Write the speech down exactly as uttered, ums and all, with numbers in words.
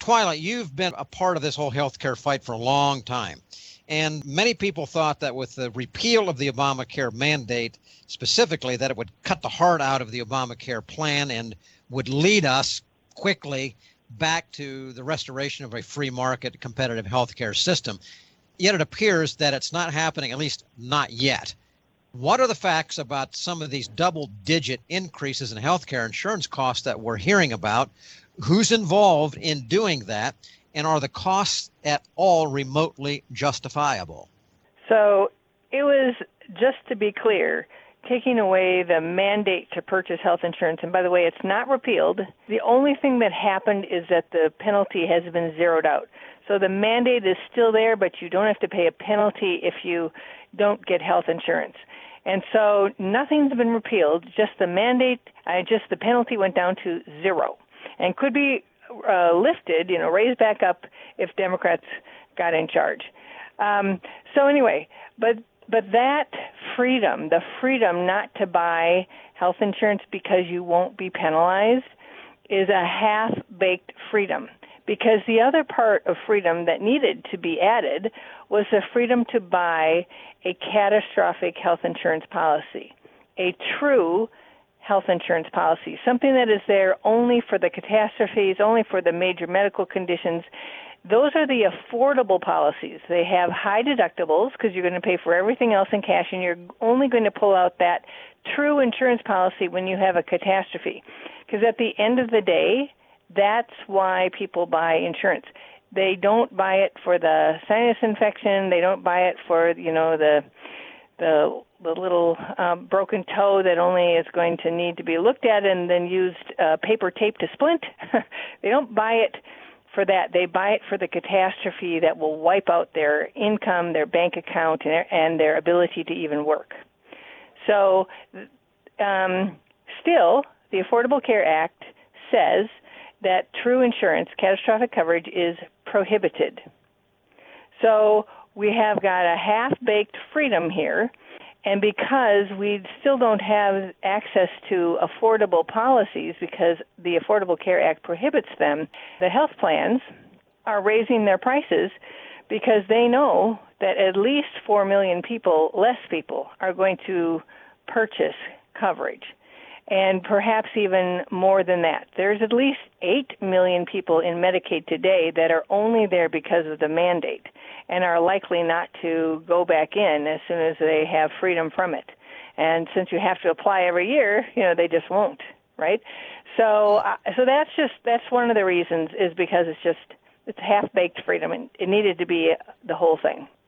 Twyla, you've been a part of this whole healthcare fight for a long time. And many people thought that with the repeal of the Obamacare mandate, specifically, that it would cut the heart out of the Obamacare plan and would lead us quickly back to the restoration of a free market competitive healthcare system. Yet it appears that it's not happening, at least not yet. What are the facts about some of these double-digit increases in healthcare insurance costs that we're hearing about? Who's involved in doing that? And are the costs at all remotely justifiable? So it was, just to be clear, taking away the mandate to purchase health insurance. And by the way, it's not repealed. The only thing that happened is that the penalty has been zeroed out. So the mandate is still there, but you don't have to pay a penalty if you don't get health insurance. And so nothing's been repealed, just the mandate, uh, just the penalty went down to zero and could be uh, lifted, you know, raised back up if Democrats got in charge. Um, so anyway, but but that freedom, the freedom not to buy health insurance because you won't be penalized, is a half-baked freedom. Because the other part of freedom that needed to be added was the freedom to buy a catastrophic health insurance policy, a true health insurance policy, something that is there only for the catastrophes, only for the major medical conditions. Those are the affordable policies. They have high deductibles because you're going to pay for everything else in cash, and you're only going to pull out that true insurance policy when you have a catastrophe. Because at the end of the day, that's why people buy insurance. They don't buy it for the sinus infection. They don't buy it for, you know, the the, the little um, broken toe that only is going to need to be looked at and then used uh, paper tape to splint. They don't buy it for that. They buy it for the catastrophe that will wipe out their income, their bank account, and their, and their ability to even work. So um, still, the Affordable Care Act says that true insurance, catastrophic coverage, is prohibited. So we have got a half-baked freedom here, and because we still don't have access to affordable policies because the Affordable Care Act prohibits them, the health plans are raising their prices because they know that at least four million people, less people, are going to purchase coverage. And perhaps even more than that. There's at least eight million people in Medicaid today that are only there because of the mandate and are likely not to go back in as soon as they have freedom from it. And since you have to apply every year, you know, they just won't, right? So uh, so that's just, that's one of the reasons, is because it's just, it's half-baked freedom, and it needed to be the whole thing.